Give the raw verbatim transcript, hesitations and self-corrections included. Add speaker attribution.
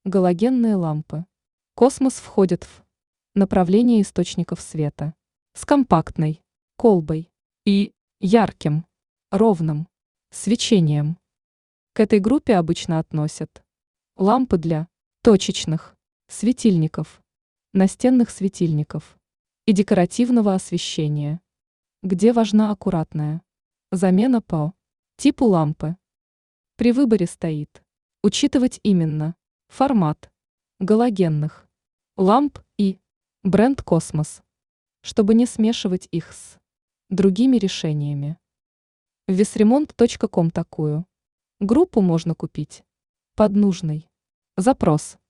Speaker 1: Галогенные лампы. Космос входит в направление источников света с компактной колбой и ярким, ровным свечением. К этой группе обычно относят лампы для точечных светильников, настенных светильников и декоративного освещения, где важна аккуратная замена по типу лампы. При выборе стоит учитывать именно формат галогенных ламп и бренд «Космос», чтобы не смешивать их с другими решениями. В весремонт точка ком такую группу можно купить под нужный запрос.